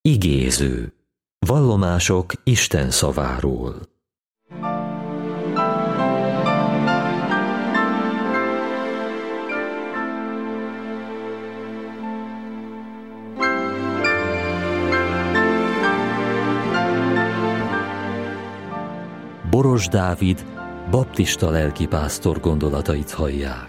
Igéző. Vallomások Isten szaváról. Boros Dávid, baptista lelkipásztor gondolatait hallják.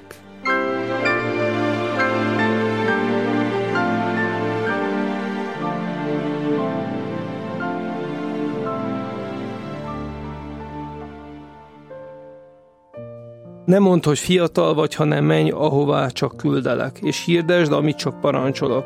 Ne mondd, hogy fiatal vagy, hanem menj, ahová csak küldelek, és hirdesd, amit csak parancsolok.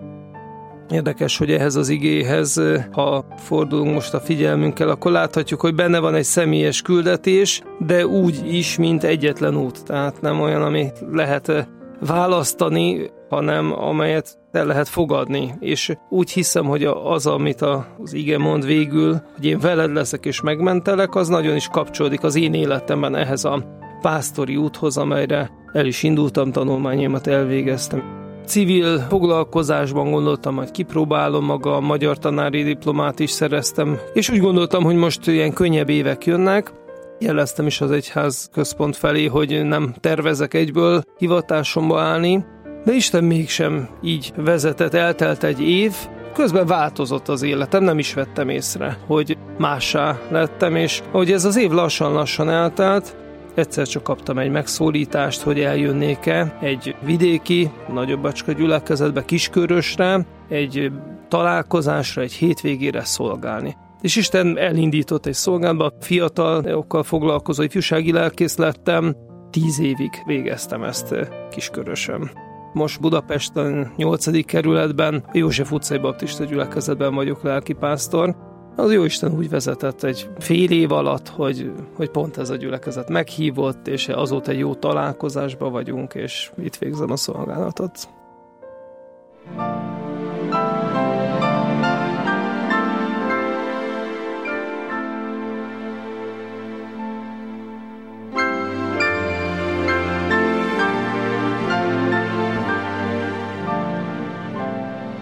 Érdekes, hogy ehhez az igéhez, ha fordulunk most a figyelmünkkel, akkor láthatjuk, hogy benne van egy személyes küldetés, de úgy is, mint egyetlen út. Tehát nem olyan, amit lehet választani, hanem amelyet el lehet fogadni. És úgy hiszem, hogy az, amit az ige mond végül, hogy én veled leszek és megmentelek, az nagyon is kapcsolódik az én életemben ehhez a pásztori úthoz, amelyre el is indultam, tanulmányaimat elvégeztem. Civil foglalkozásban gondoltam, hogy kipróbálom magam, magyar tanári diplomát is szereztem, és úgy gondoltam, hogy most ilyen könnyebb évek jönnek. Jeleztem is az egyház központ felé, hogy nem tervezek egyből hivatásomba állni, de Isten mégsem így vezetett, eltelt egy év, közben változott az életem, nem is vettem észre, hogy mássá lettem, és ahogy ez az év lassan-lassan eltelt, egyszer csak kaptam egy megszólítást, hogy eljönnék-e egy vidéki, nagyobbacska gyülekezetbe, Kiskörösre, egy találkozásra, egy hétvégére szolgálni. És Isten elindított egy szolgálatba, fiatalokkal foglalkozó ifjúsági lelkész lettem, 10 évig végeztem ezt Kiskörösön. Most Budapesten, 8. kerületben, a József utcai baptista gyülekezetben vagyok lelkipásztor. Az Jóisten úgy vezetett egy fél év alatt, hogy pont ez a gyülekezet meghívott, és azóta egy jó találkozásban vagyunk, és itt végzem a szolgálatot.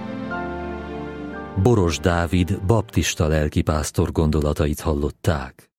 Boros Dávid, baptista lelkipásztor gondolatait hallották.